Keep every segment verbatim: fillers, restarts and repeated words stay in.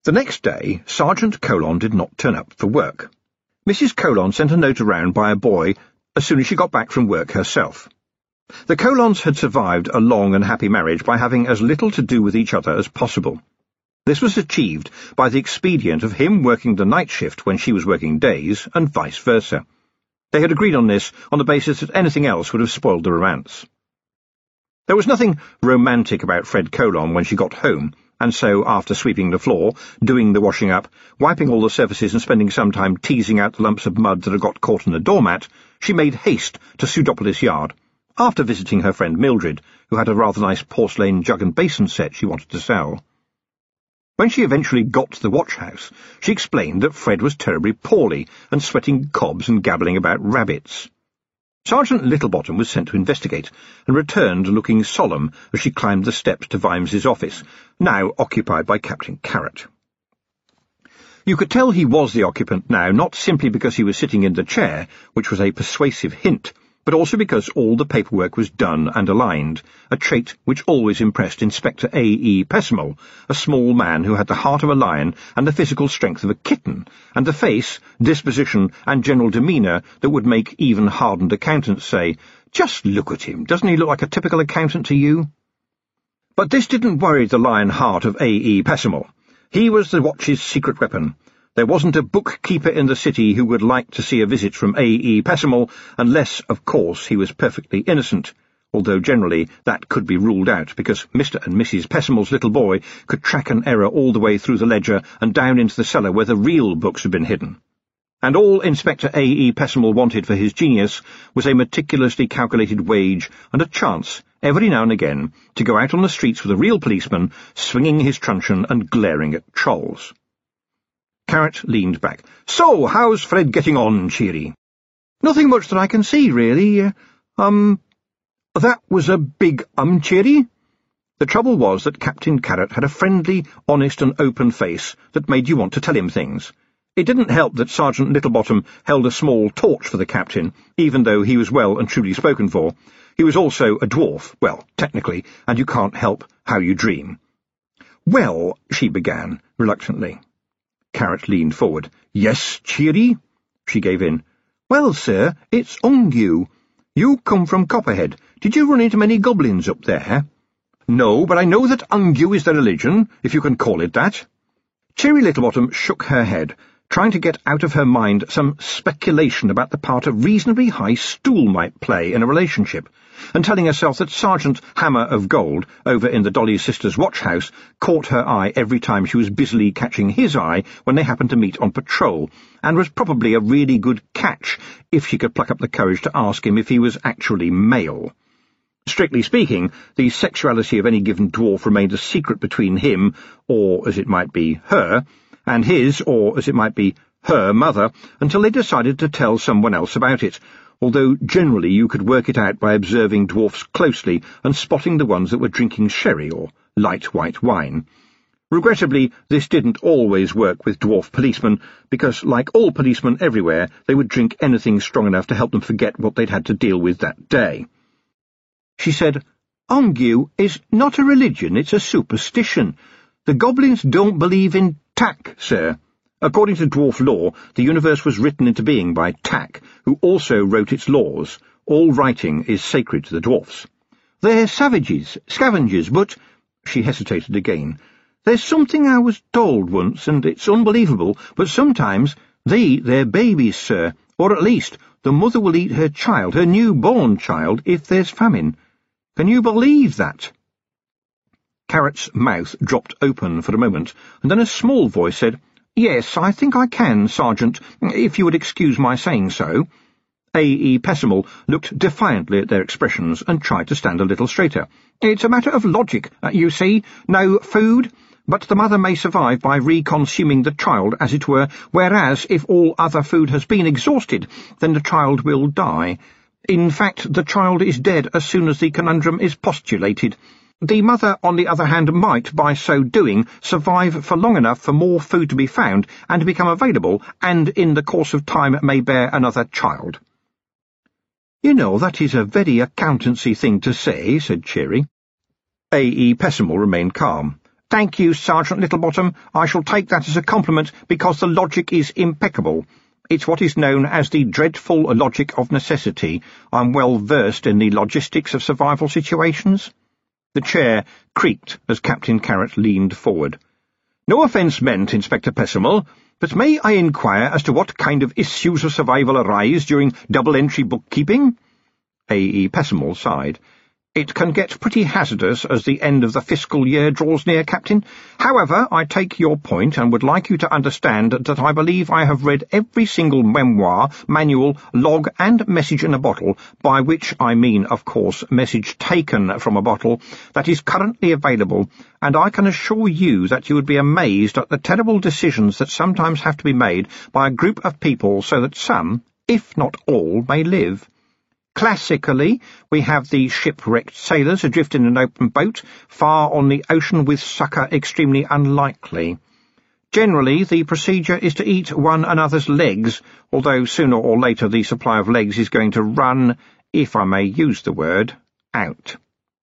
The next day, Sergeant Colon did not turn up for work. Missus Colon sent a note around by a boy as soon as she got back from work herself. The Colons had survived a long and happy marriage by having as little to do with each other as possible. This was achieved by the expedient of him working the night shift when she was working days, and vice versa. They had agreed on this on the basis that anything else would have spoiled the romance. There was nothing romantic about Fred Colon when she got home, and so, after sweeping the floor, doing the washing up, wiping all the surfaces and spending some time teasing out the lumps of mud that had got caught in the doormat, she made haste to Pseudopolis Yard, after visiting her friend Mildred, who had a rather nice porcelain jug and basin set she wanted to sell. When she eventually got to the watch-house, she explained that Fred was terribly poorly and sweating cobs and gabbling about rabbits. Sergeant Littlebottom was sent to investigate, and returned looking solemn as she climbed the steps to Vimes's office, now occupied by Captain Carrot. You could tell he was the occupant now, not simply because he was sitting in the chair, which was a persuasive hint, but also because all the paperwork was done and aligned, a trait which always impressed Inspector A E Pessimal, a small man who had the heart of a lion and the physical strength of a kitten, and the face, disposition, and general demeanour that would make even hardened accountants say, "Just look at him, doesn't he look like a typical accountant to you?" But this didn't worry the lion heart of A E Pessimal. He was the watch's secret weapon. There wasn't a bookkeeper in the city who would like to see a visit from A E Pessimal, unless, of course, he was perfectly innocent, although generally that could be ruled out, because Mister and Missus Pessimal's little boy could track an error all the way through the ledger and down into the cellar where the real books had been hidden. And all Inspector A E Pessimal wanted for his genius was a meticulously calculated wage and a chance, every now and again, to go out on the streets with a real policeman, swinging his truncheon and glaring at trolls. Carrot leaned back. "So, how's Fred getting on, Cheery?" "Nothing much that I can see, really. Uh, um, that was a big um, Cheery." The trouble was that Captain Carrot had a friendly, honest and open face that made you want to tell him things. It didn't help that Sergeant Littlebottom held a small torch for the captain, even though he was well and truly spoken for. He was also a dwarf, well, technically, and you can't help how you dream. "Well," she began, reluctantly. Carrot leaned forward. "Yes, Cheery?" She gave in. "Well, sir, it's Ungu. You come from Copperhead. Did you run into many goblins up there?" "No, but I know that Ungu is their religion, if you can call it that." Cheery Littlebottom shook her head, trying to get out of her mind some speculation about the part a reasonably high stool might play in a relationship, and telling herself that Sergeant Hammer of Gold, over in the Dolly Sisters' watch-house, caught her eye every time she was busily catching his eye when they happened to meet on patrol, and was probably a really good catch if she could pluck up the courage to ask him if he was actually male. Strictly speaking, the sexuality of any given dwarf remained a secret between him, or, as it might be, her, and his, or, as it might be, her mother, until they decided to tell someone else about it, although generally you could work it out by observing dwarfs closely and spotting the ones that were drinking sherry or light white wine. Regrettably, this didn't always work with dwarf policemen, because, like all policemen everywhere, they would drink anything strong enough to help them forget what they'd had to deal with that day. She said, "Ungu is not a religion, it's a superstition. The goblins don't believe in tack, sir. According to dwarf law, the universe was written into being by Tack, who also wrote its laws. All writing is sacred to the dwarfs. They're savages, scavengers, but—" She hesitated again. "There's something I was told once, and it's unbelievable, but sometimes they eat their babies, sir, or at least the mother will eat her child, her new-born child, if there's famine. Can you believe that?" Carrot's mouth dropped open for a moment, and then a small voice said, "Yes, I think I can, Sergeant, if you would excuse my saying so." A E Pessimal looked defiantly at their expressions and tried to stand a little straighter. "It's a matter of logic, you see. No food, but the mother may survive by reconsuming the child, as it were, whereas if all other food has been exhausted, then the child will die. In fact, the child is dead as soon as the conundrum is postulated. The mother, on the other hand, might, by so doing, survive for long enough for more food to be found and become available, and in the course of time may bear another child." "You know, that is a very accountancy thing to say," said Cheery. A E Pessimal remained calm. Thank you, Sergeant Littlebottom. I shall take that as a compliment, because the logic is impeccable. It's what is known as the dreadful logic of necessity. I'm well versed in the logistics of survival situations. The chair creaked as Captain Carrot leaned forward. No offence meant, Inspector Pessimal, but may I inquire as to what kind of issues of survival arise during double-entry bookkeeping? A E Pessimal sighed. It can get pretty hazardous as the end of the fiscal year draws near, Captain. However, I take your point and would like you to understand that I believe I have read every single memoir, manual, log and message in a bottle, by which I mean, of course, message taken from a bottle, that is currently available, and I can assure you that you would be amazed at the terrible decisions that sometimes have to be made by a group of people so that some, if not all, may live. Classically, we have the shipwrecked sailors adrift in an open boat, far on the ocean with succour extremely unlikely. Generally, the procedure is to eat one another's legs, although sooner or later the supply of legs is going to run, if I may use the word, out.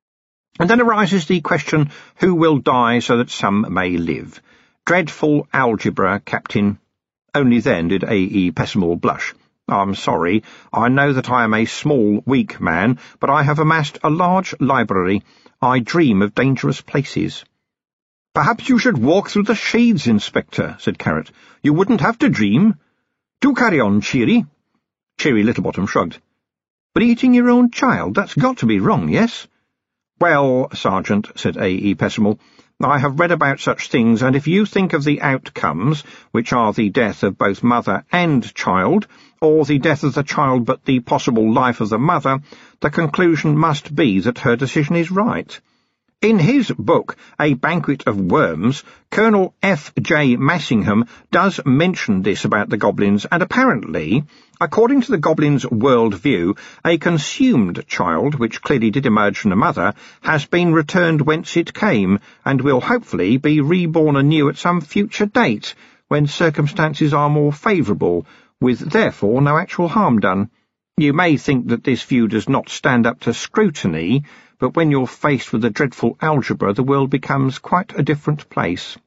And then arises the question, who will die so that some may live? Dreadful algebra, Captain. Only then did A E Pessimal blush. I'm sorry. I know that I am a small, weak man, but I have amassed a large library. I dream of dangerous places. Perhaps you should walk through the shades, Inspector, said Carrot. You wouldn't have to dream. Do carry on, Cheery. Cheery Littlebottom shrugged. But eating your own child, that's got to be wrong, yes? Well, Sergeant, said A E Pessimal, I have read about such things, and if you think of the outcomes, which are the death of both mother and child, or the death of the child but the possible life of the mother, the conclusion must be that her decision is right. In his book, A Banquet of Worms, Colonel F J Massingham does mention this about the goblins, and apparently, according to the goblins' world view, a consumed child, which clearly did emerge from the mother, has been returned whence it came, and will hopefully be reborn anew at some future date, when circumstances are more favourable, with therefore no actual harm done. You may think that this view does not stand up to scrutiny, but when you're faced with the dreadful algebra, the world becomes quite a different place.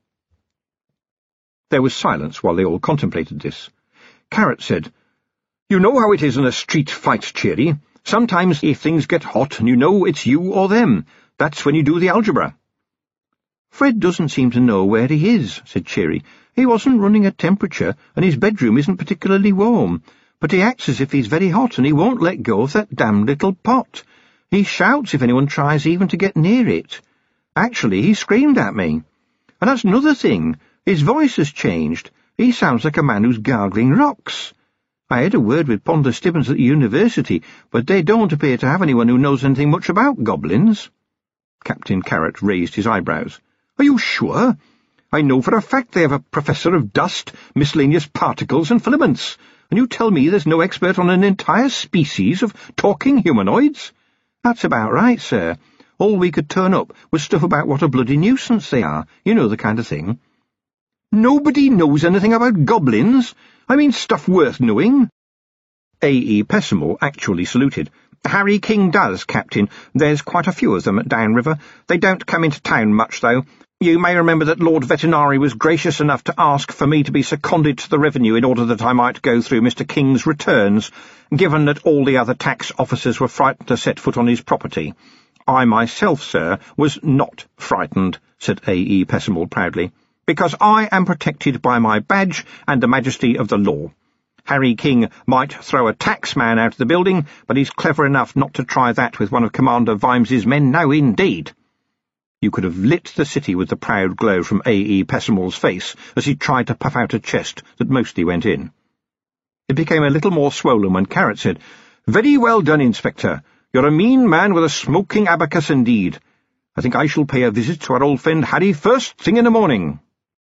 There was silence while they all contemplated this. Carrot said, You know how it is in a street fight, Cheery. Sometimes if things get hot and you know it's you or them, that's when you do the algebra. Fred doesn't seem to know where he is, said Cheery. He wasn't running a temperature, and his bedroom isn't particularly warm, but he acts as if he's very hot, and he won't let go of that damned little pot. He shouts if anyone tries even to get near it. Actually, he screamed at me. And that's another thing. His voice has changed. He sounds like a man who's gargling rocks. I had a word with Ponder Stibbons at the university, but they don't appear to have anyone who knows anything much about goblins. Captain Carrot raised his eyebrows. Are you sure? I know for a fact they have a professor of dust, miscellaneous particles and filaments, and you tell me there's no expert on an entire species of talking humanoids? That's about right, sir. All we could turn up was stuff about what a bloody nuisance they are, you know the kind of thing. Nobody knows anything about goblins. I mean stuff worth knowing. A E Pessimal actually saluted. Harry King does, Captain. There's quite a few of them at Downriver. They don't come into town much, though. You may remember that Lord Vetinari was gracious enough to ask for me to be seconded to the revenue in order that I might go through Mister King's returns, given that all the other tax officers were frightened to set foot on his property. I myself, sir, was not frightened, said A E Pessimal proudly, because I am protected by my badge and the majesty of the law. Harry King might throw a taxman out of the building, but he's clever enough not to try that with one of Commander Vimes's men, no indeed. You could have lit the city with the proud glow from A E Pessimal's face as he tried to puff out a chest that mostly went in. It became a little more swollen when Carrot said, Very well done, Inspector. You're a mean man with a smoking abacus indeed. I think I shall pay a visit to our old friend Harry first thing in the morning.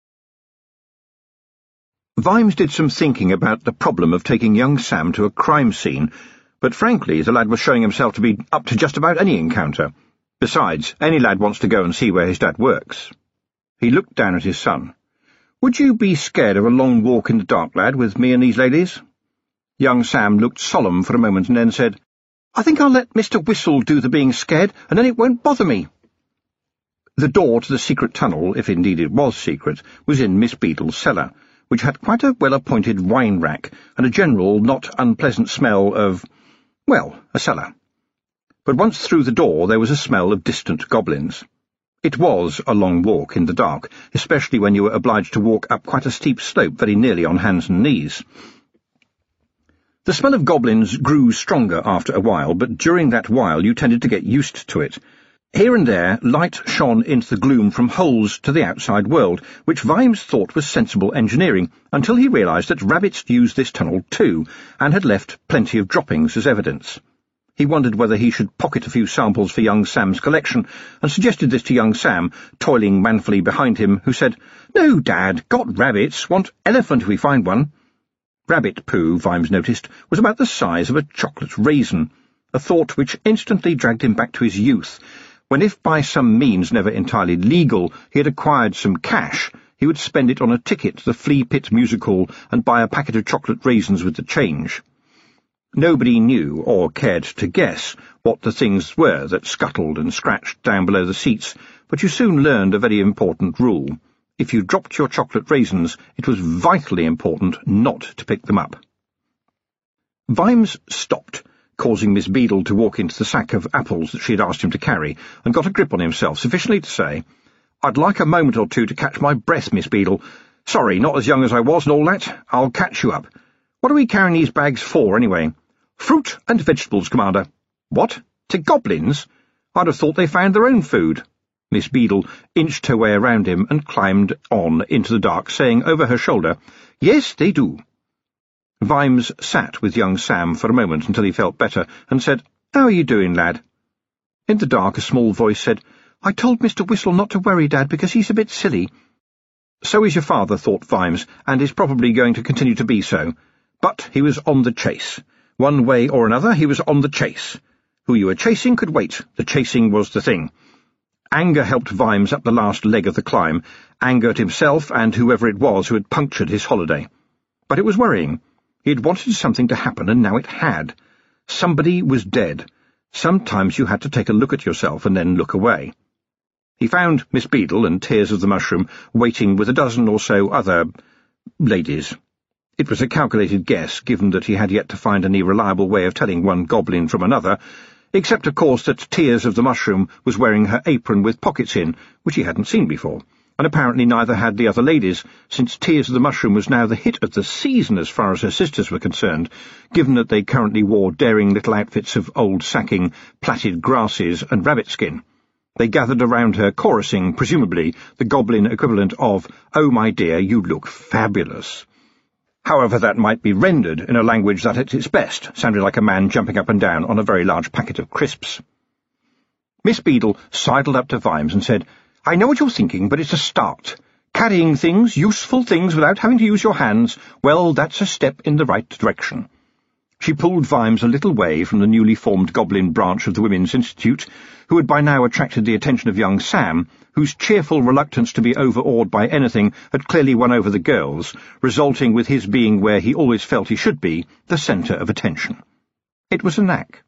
Vimes did some thinking about the problem of taking young Sam to a crime scene, but frankly the lad was showing himself to be up to just about any encounter. Besides, any lad wants to go and see where his dad works. He looked down at his son. Would you be scared of a long walk in the dark, lad, with me and these ladies? Young Sam looked solemn for a moment and then said, I think I'll let Mister Whistle do the being scared, and then it won't bother me. The door to the secret tunnel, if indeed it was secret, was in Miss Beadle's cellar, which had quite a well-appointed wine rack and a general, not unpleasant smell of, well, a cellar. But once through the door there was a smell of distant goblins. It was a long walk in the dark, especially when you were obliged to walk up quite a steep slope very nearly on hands and knees. The smell of goblins grew stronger after a while, but during that while you tended to get used to it. Here and there light shone into the gloom from holes to the outside world, which Vimes thought was sensible engineering, until he realised that rabbits used this tunnel too, and had left plenty of droppings as evidence. He wondered whether he should pocket a few samples for young Sam's collection, and suggested this to young Sam, toiling manfully behind him, who said, "No, Dad, got rabbits, want elephant if we find one." Rabbit poo, Vimes noticed, was about the size of a chocolate raisin, a thought which instantly dragged him back to his youth, when if by some means never entirely legal he had acquired some cash, he would spend it on a ticket to the Flea Pit Music Hall and buy a packet of chocolate raisins with the change. Nobody knew, or cared to guess, what the things were that scuttled and scratched down below the seats, but you soon learned a very important rule. If you dropped your chocolate raisins, it was vitally important not to pick them up. Vimes stopped, causing Miss Beadle to walk into the sack of apples that she had asked him to carry, and got a grip on himself sufficiently to say, "I'd like a moment or two to catch my breath, Miss Beadle. Sorry, not as young as I was and all that. I'll catch you up. What are we carrying these bags for, anyway?" "Fruit and vegetables, Commander." "What? To goblins? I'd have thought they found their own food." Miss Beadle inched her way around him and climbed on into the dark, saying over her shoulder, "Yes, they do." Vimes sat with young Sam for a moment until he felt better, and said, "How are you doing, lad?" In the dark a small voice said, "I told Mister Whistle not to worry, Dad, because he's a bit silly." So is your father, thought Vimes, and is probably going to continue to be so. But he was on the chase. One way or another, he was on the chase. Who you were chasing could wait. The chasing was the thing. Anger helped Vimes up the last leg of the climb, anger at himself and whoever it was who had punctured his holiday. But it was worrying. He had wanted something to happen, and now it had. Somebody was dead. Sometimes you had to take a look at yourself and then look away. He found Miss Beadle and Tears of the Mushroom waiting with a dozen or so other ladies. It was a calculated guess, given that he had yet to find any reliable way of telling one goblin from another, except, of course, that Tears of the Mushroom was wearing her apron with pockets in, which he hadn't seen before, and apparently neither had the other ladies, since Tears of the Mushroom was now the hit of the season as far as her sisters were concerned, given that they currently wore daring little outfits of old sacking, plaited grasses, and rabbit skin. They gathered around her, chorusing, presumably, the goblin equivalent of, "Oh, my dear, you look fabulous." However that might be rendered in a language that at its best sounded like a man jumping up and down on a very large packet of crisps. Miss Beadle sidled up to Vimes and said, "I know what you're thinking, but it's a start. Carrying things, useful things, without having to use your hands, well, that's a step in the right direction." She pulled Vimes a little way from the newly formed goblin branch of the Women's Institute, who had by now attracted the attention of young Sam, whose cheerful reluctance to be overawed by anything had clearly won over the girls, resulting with his being where he always felt he should be, the centre of attention. It was a knack.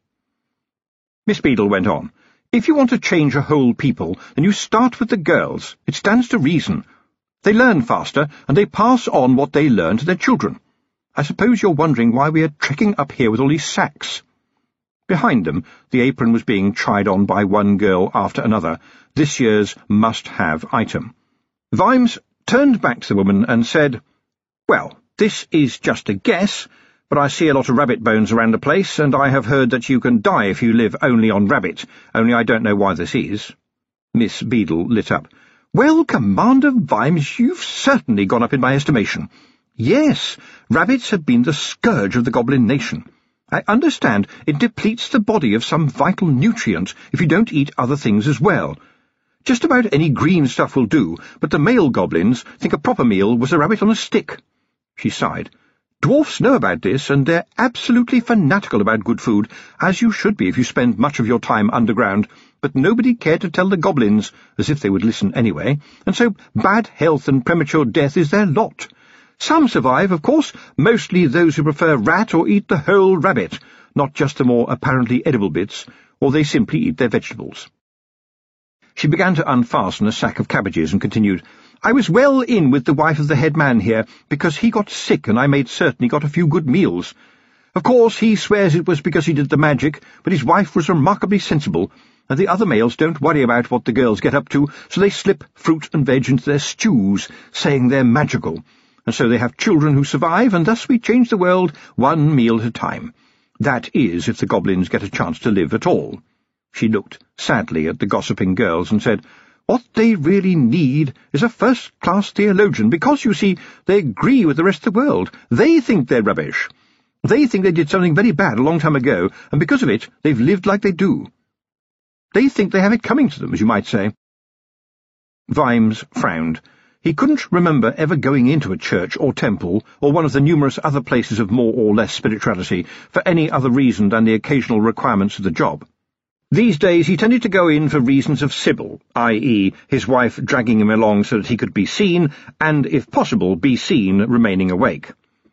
Miss Beadle went on, "If you want to change a whole people, then you start with the girls. It stands to reason. They learn faster, and they pass on what they learn to their children. I suppose you're wondering why we are trekking up here with all these sacks." Behind them, the apron was being tried on by one girl after another, this year's must-have item. Vimes turned back to the woman and said, "Well, this is just a guess, but I see a lot of rabbit bones around the place, and I have heard that you can die if you live only on rabbit, only I don't know why this is." Miss Beadle lit up. "Well, Commander Vimes, you've certainly gone up in my estimation. Yes, rabbits have been the scourge of the goblin nation. I understand it depletes the body of some vital nutrient if you don't eat other things as well. Just about any green stuff will do, but the male goblins think a proper meal was a rabbit on a stick." She sighed. "Dwarfs know about this, and they're absolutely fanatical about good food, as you should be if you spend much of your time underground, but nobody cared to tell the goblins, as if they would listen anyway, and so bad health and premature death is their lot. Some survive, of course, mostly those who prefer rat or eat the whole rabbit, not just the more apparently edible bits, or they simply eat their vegetables." She began to unfasten a sack of cabbages and continued, "I was well in with the wife of the head man here, because he got sick and I made certain he got a few good meals. Of course, he swears it was because he did the magic, but his wife was remarkably sensible, and the other males don't worry about what the girls get up to, so they slip fruit and veg into their stews, saying they're magical. And so they have children who survive, and thus we change the world one meal at a time. That is, if the goblins get a chance to live at all." She looked sadly at the gossiping girls and said, "What they really need is a first-class theologian, because, you see, they agree with the rest of the world. They think they're rubbish. They think they did something very bad a long time ago, and because of it, they've lived like they do. They think they have it coming to them, as you might say." Vimes frowned. He couldn't remember ever going into a church or temple, or one of the numerous other places of more or less spirituality, for any other reason than the occasional requirements of the job. These days he tended to go in for reasons of Sybil, that is, his wife dragging him along so that he could be seen, and, if possible, be seen remaining awake.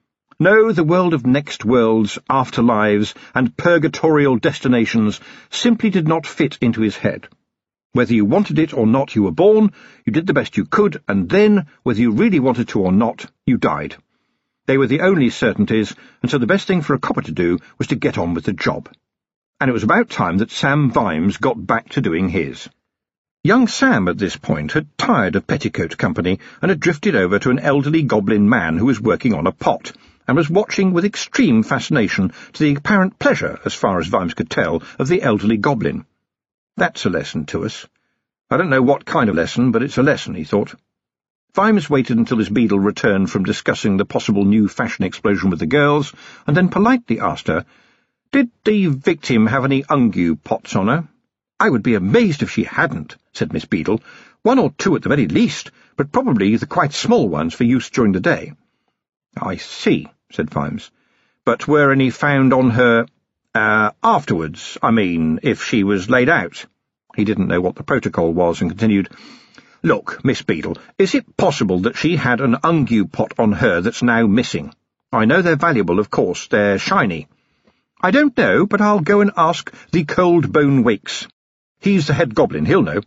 No, the world of next worlds, afterlives, and purgatorial destinations simply did not fit into his head. Whether you wanted it or not, you were born, you did the best you could, and then, whether you really wanted to or not, you died. They were the only certainties, and so the best thing for a copper to do was to get on with the job. And it was about time that Sam Vimes got back to doing his. Young Sam, at this point, had tired of petticoat company and had drifted over to an elderly goblin man who was working on a pot, and was watching with extreme fascination, to the apparent pleasure, as far as Vimes could tell, of the elderly goblin. That's a lesson to us. I don't know what kind of lesson, but it's a lesson, he thought. Vimes waited until his beadle returned from discussing the possible new fashion explosion with the girls, and then politely asked her, "Did the victim have any ungue pots on her?" "I would be amazed if she hadn't," said Miss Beadle. "One or two at the very least, but probably the quite small ones for use during the day." "I see," said Vimes. "But were any found on her, uh, afterwards, I mean, if she was laid out?" He didn't know what the protocol was, and continued, "Look, Miss Beadle, is it possible that she had an ungue pot on her that's now missing? I know they're valuable, of course, they're shiny." "I don't know, but I'll go and ask the Cold Bone Wakes. He's the head goblin, he'll know."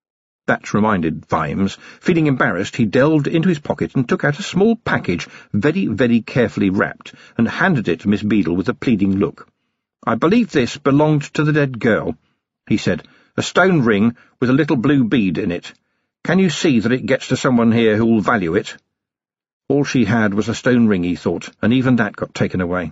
That reminded Vimes. Feeling embarrassed, he delved into his pocket and took out a small package, very, very carefully wrapped, and handed it to Miss Beadle with a pleading look. "I believe this belonged to the dead girl," he said. "A stone ring with a little blue bead in it. Can you see that it gets to someone here who'll value it?" All she had was a stone ring, he thought, and even that got taken away.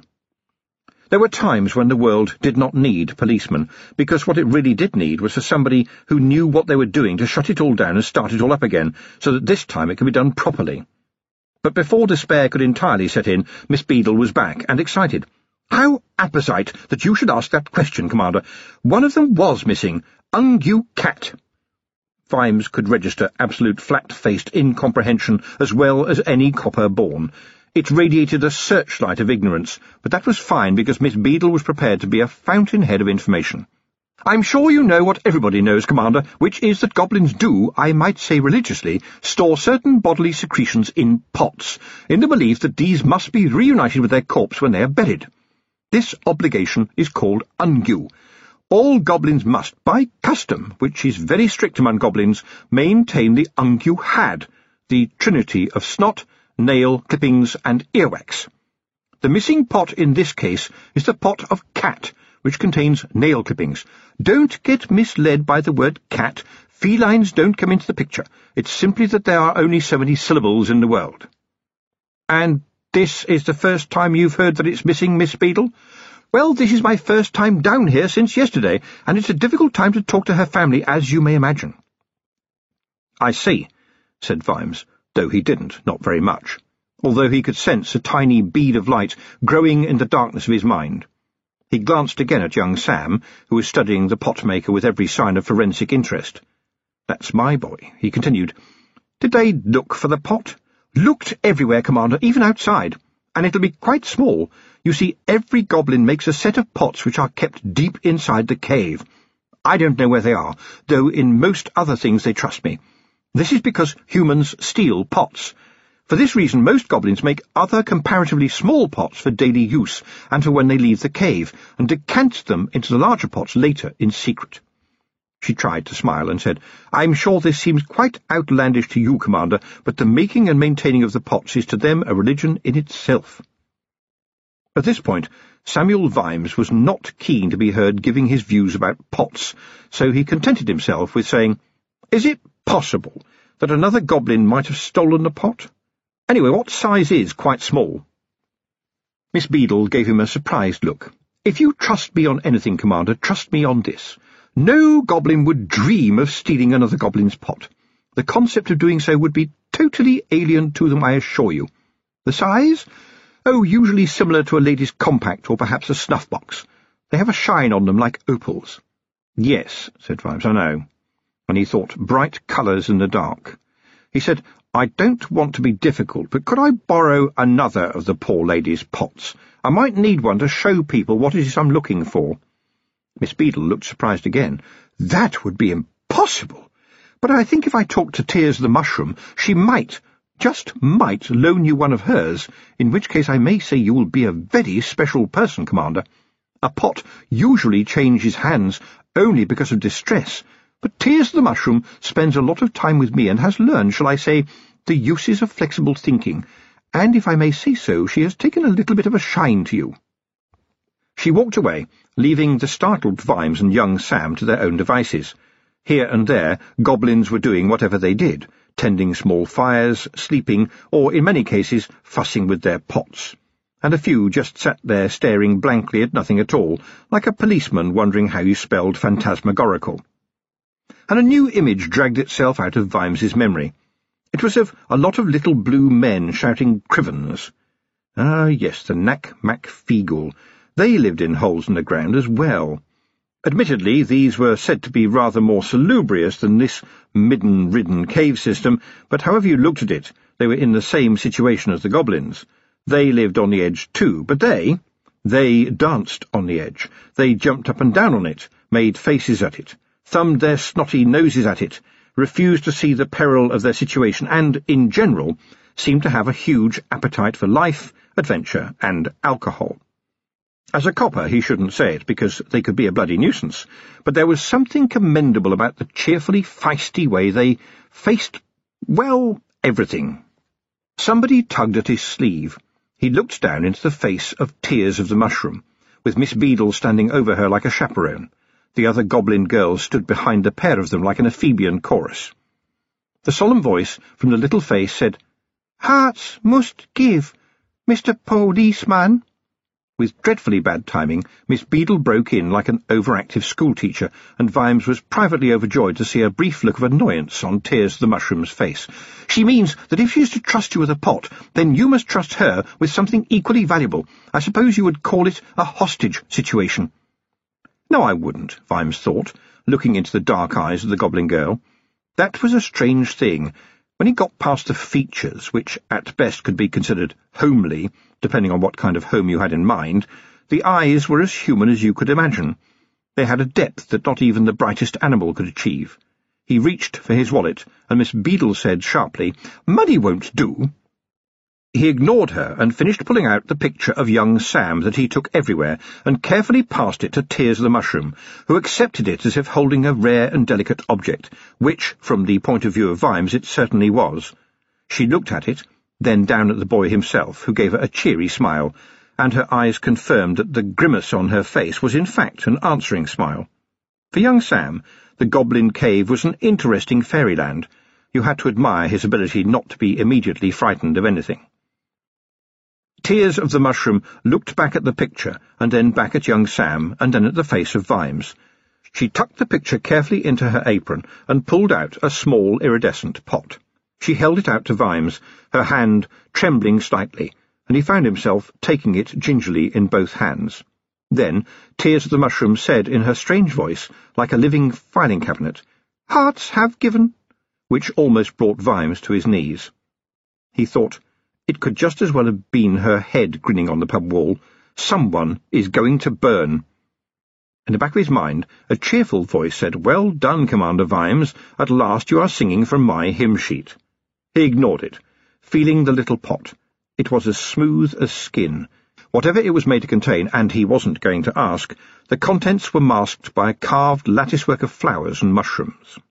There were times when the world did not need policemen, because what it really did need was for somebody who knew what they were doing to shut it all down and start it all up again, so that this time it could be done properly. But before despair could entirely set in, Miss Beadle was back, and excited. "How apposite that you should ask that question, Commander. One of them was missing. Ungue cat." Vimes could register absolute flat-faced incomprehension as well as any copper born. It radiated a searchlight of ignorance, but that was fine because Miss Beadle was prepared to be a fountainhead of information. "I'm sure you know what everybody knows, Commander, which is that goblins do, I might say religiously, store certain bodily secretions in pots, in the belief that these must be reunited with their corpse when they are buried. This obligation is called ungue. All goblins must, by custom, which is very strict among goblins, maintain the ungue had, the trinity of snot, nail, clippings, and earwax. The missing pot in this case is the pot of cat, which contains nail clippings. Don't get misled by the word cat. Felines don't come into the picture. It's simply that there are only so many syllables in the world." "And this is the first time you've heard that it's missing, Miss Beadle?" "Well, this is my first time down here since yesterday, and it's a difficult time to talk to her family, as you may imagine." "I see," said Vimes, though he didn't, not very much, although he could sense a tiny bead of light growing in the darkness of his mind. He glanced again at young Sam, who was studying the pot-maker with every sign of forensic interest. "That's my boy," he continued. "Did they look for the pot?" "Looked everywhere, Commander, even outside. And it'll be quite small. You see, every goblin makes a set of pots which are kept deep inside the cave. I don't know where they are, though in most other things they trust me. This is because humans steal pots. For this reason, most goblins make other comparatively small pots for daily use and for when they leave the cave, and decant them into the larger pots later in secret. She tried to smile and said, "I'm sure this seems quite outlandish to you, Commander, but the making and maintaining of the pots is to them a religion in itself." At this point, Samuel Vimes was not keen to be heard giving his views about pots, so he contented himself with saying, "Is it possible that another goblin might have stolen the pot? Anyway, what size is quite small?" Miss Beadle gave him a surprised look. "If you trust me on anything, Commander, trust me on this. No goblin would dream of stealing another goblin's pot. The concept of doing so would be totally alien to them, I assure you. The size? Oh, usually similar to a lady's compact or perhaps a snuff-box. They have a shine on them like opals." "Yes," said Vimes, "I know." And he thought bright colours in the dark. He said, "I don't want to be difficult, but could I borrow another of the poor lady's pots? I might need one to show people what it is I'm looking for." Miss Beadle looked surprised again. "That would be impossible. But I think if I talked to Tears the Mushroom, she might, just might, loan you one of hers, in which case I may say you will be a very special person, Commander. A pot usually changes hands only because of distress, but Tears the Mushroom spends a lot of time with me and has learned, shall I say, the uses of flexible thinking, and if I may say so, she has taken a little bit of a shine to you." She walked away, leaving the startled Vimes and young Sam to their own devices. Here and there, goblins were doing whatever they did, tending small fires, sleeping, or, in many cases, fussing with their pots. And a few just sat there staring blankly at nothing at all, like a policeman wondering how you spelled phantasmagorical. And a new image dragged itself out of Vimes's memory. It was of a lot of little blue men shouting crivens. Ah, yes, the Nac-Mac-Feegle. They lived in holes in the ground as well. Admittedly, these were said to be rather more salubrious than this midden-ridden cave system, but however you looked at it, they were in the same situation as the goblins. They lived on the edge too, but they... They danced on the edge. They jumped up and down on it, made faces at it, thumbed their snotty noses at it, refused to see the peril of their situation, and, in general, seemed to have a huge appetite for life, adventure, and alcohol. As a copper, he shouldn't say it, because they could be a bloody nuisance, but there was something commendable about the cheerfully feisty way they faced, well, everything. Somebody tugged at his sleeve. He looked down into the face of Tears of the Mushroom, with Miss Beadle standing over her like a chaperone. The other goblin girls stood behind the pair of them like an Ephebian chorus. The solemn voice from the little face said, "Hearts must give, Mister Policeman." With dreadfully bad timing, Miss Beadle broke in like an overactive schoolteacher, and Vimes was privately overjoyed to see a brief look of annoyance on Tears the Mushroom's face. "She means that if she is to trust you with a pot, then you must trust her with something equally valuable. I suppose you would call it a hostage situation." "No, I wouldn't," Vimes thought, looking into the dark eyes of the goblin girl. That was a strange thing. When he got past the features, which at best could be considered homely, depending on what kind of home you had in mind, the eyes were as human as you could imagine. They had a depth that not even the brightest animal could achieve. He reached for his wallet, and Miss Beadle said sharply, "Money won't do." He ignored her and finished pulling out the picture of young Sam that he took everywhere, and carefully passed it to Tears the Mushroom, who accepted it as if holding a rare and delicate object, which, from the point of view of Vimes, it certainly was. She looked at it, then down at the boy himself, who gave her a cheery smile, and her eyes confirmed that the grimace on her face was in fact an answering smile. For young Sam, the Goblin Cave was an interesting fairyland. You had to admire his ability not to be immediately frightened of anything. Tears of the Mushroom looked back at the picture, and then back at young Sam, and then at the face of Vimes. She tucked the picture carefully into her apron, and pulled out a small iridescent pot. She held it out to Vimes, her hand trembling slightly, and he found himself taking it gingerly in both hands. Then Tears of the Mushroom said in her strange voice, like a living filing cabinet, "Hearts have given," which almost brought Vimes to his knees. He thought, it could just as well have been her head grinning on the pub wall. Someone is going to burn. In the back of his mind, a cheerful voice said, "Well done, Commander Vimes. At last you are singing from my hymn-sheet." He ignored it, feeling the little pot. It was as smooth as skin. Whatever it was made to contain, and he wasn't going to ask, the contents were masked by a carved latticework of flowers and mushrooms.